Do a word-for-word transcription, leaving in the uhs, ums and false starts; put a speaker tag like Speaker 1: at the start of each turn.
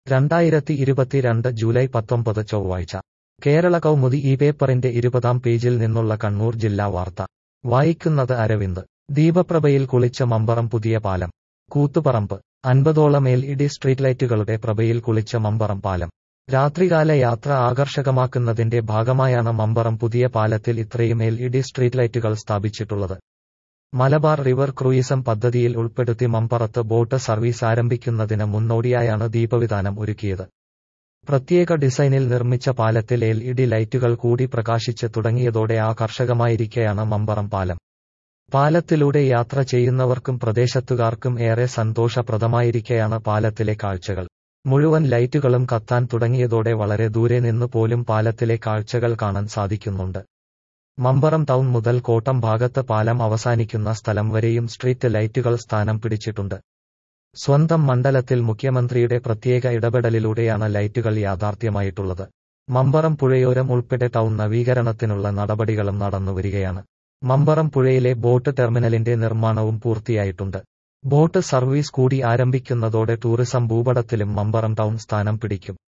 Speaker 1: രണ്ടായിരത്തി ഇരുപത്തിരണ്ട് ജൂലൈ പത്തൊമ്പത് ചൊവ്വാഴ്ച കേരള കൗമുദി ഈ പേപ്പറിന്റെ ഇരുപതാം പേജിൽ നിന്നുള്ള കണ്ണൂർ ജില്ലാ വാർത്ത വായിക്കുന്നത് അരവിന്ദ്. ദീപപ്രഭയിൽ കുളിച്ച മമ്പറം പുതിയ പാലം. കൂത്തുപറമ്പ്. അൻപതോളം എൽ ഇ ഡി സ്ട്രീറ്റ് ലൈറ്റുകളുടെ പ്രഭയിൽ കുളിച്ച മമ്പറം പാലം. രാത്രികാല യാത്ര ആകർഷകമാക്കുന്നതിന്റെ ഭാഗമായാണ് മമ്പറം പുതിയ പാലത്തിൽ ഇത്രയും എൽ ഇ ഡി സ്ട്രീറ്റ് ലൈറ്റുകൾ സ്ഥാപിച്ചിട്ടുള്ളത്. മലബാർ റിവർ ക്രൂയിസം പദ്ധതിയിൽ ഉൾപ്പെടുത്തി മമ്പറത്ത് ബോട്ട് സർവീസ് ആരംഭിക്കുന്നതിന് മുന്നോടിയായാണ് ദീപവിതാനം ഒരുക്കിയത്. പ്രത്യേക ഡിസൈനിൽ നിർമ്മിച്ച പാലത്തിൽ എൽ ഇ ഡി ലൈറ്റുകൾ കൂടി പ്രകാശിച്ച് തുടങ്ങിയതോടെ ആകർഷകമായിരിക്കെയാണ് മമ്പറം പാലം. പാലത്തിലൂടെ യാത്ര ചെയ്യുന്നവർക്കും പ്രദേശത്തുകാർക്കും ഏറെ സന്തോഷപ്രദമായിരിക്കെയാണ് പാലത്തിലെ കാഴ്ചകൾ. മുഴുവൻ ലൈറ്റുകളും കത്താൻ തുടങ്ങിയതോടെ വളരെ ദൂരെ നിന്ന് പോലും പാലത്തിലെ കാഴ്ചകൾ കാണാൻ സാധിക്കുന്നുണ്ട്. മമ്പറം ടൗൺ മുതൽ കോട്ടം ഭാഗത്ത് പാലം അവസാനിക്കുന്ന സ്ഥലം വരെയും സ്ട്രീറ്റ് ലൈറ്റുകൾ സ്ഥാനം പിടിച്ചിട്ടുണ്ട്. സ്വന്തം മണ്ഡലത്തിൽ മുഖ്യമന്ത്രിയുടെ പ്രത്യേക ഇടപെടലിലൂടെയാണ് ലൈറ്റുകൾ യാഥാർത്ഥ്യമായിട്ടുള്ളത്. മമ്പറം പുഴയോരം ഉൾപ്പെടെ ടൗൺ നവീകരണത്തിനുള്ള നടപടികളും നടന്നുവരികയാണ്. മമ്പറം പുഴയിലെ ബോട്ട് ടെർമിനലിന്റെ നിർമ്മാണവും പൂർത്തിയായിട്ടുണ്ട്. ബോട്ട് സർവീസ് കൂടി ആരംഭിക്കുന്നതോടെ ടൂറിസം ഭൂപടത്തിലും മമ്പറം ടൗൺ സ്ഥാനം പിടിക്കും.